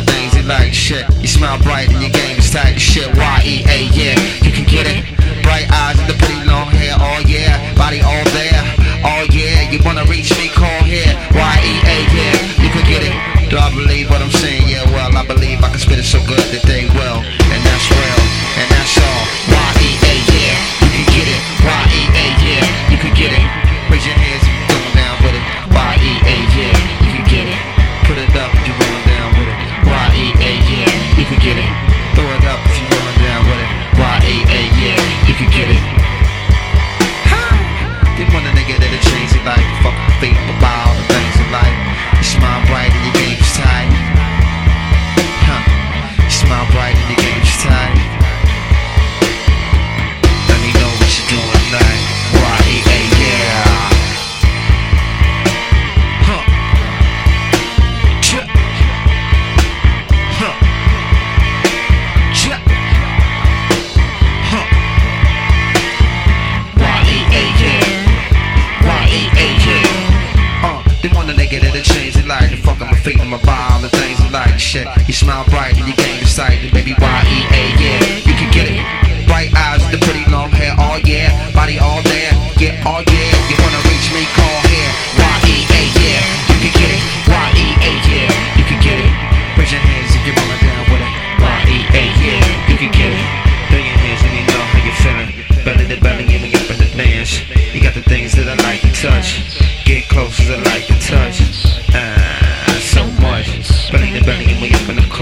the things you like, shit. You smile bright and your game is tight, shit. Y-E-A, yeah, you can get it. Bright eyes and the pretty long hair, oh yeah. Body all there, oh yeah. You wanna reach me, call here. Y-E-A, yeah, you can get it. Do I believe what I'm saying? Yeah, well, I believe I can spit it so good that they will. And that's real, and that's all. Y-E-A, yeah, you can get it. Y-E-A, yeah, you can get it. Raise your hands if you're going down with it. Y-E-A, yeah, you can get it. Put it up if you're going down with it. Y-E-A, yeah, you can get it. Throw it up if you're going down with it. Y-E-A, yeah, you can get it. They want a nigga that'll change your life. Fuck the fate about all the things in life. You smile bright and your game's tight. You smile bright and your game's tight. Let me know what you're doing tonight. Y-E-A, yeah. They want a nigga that'll change their life. They fuck up my feet and my body, all the things they like, shit. You smile bright and your game is tight. Baby, Y-E-A, yeah, you can get it. Bright eyes, the pretty long hair, oh yeah. Body all there, yeah, oh yeah. You wanna reach me, call here. Y-E-A, yeah, you can get it. Y-E-A, yeah, you can get it. Raise your hands if you're rolling down with it. Y-E-A, yeah, you can get it. Throw your hands and you know how you're feeling. Belly to belly and we up in the dance. You got the things that I like to touch. Get close as I like to touch. So much. Belly to belly and we up in the club.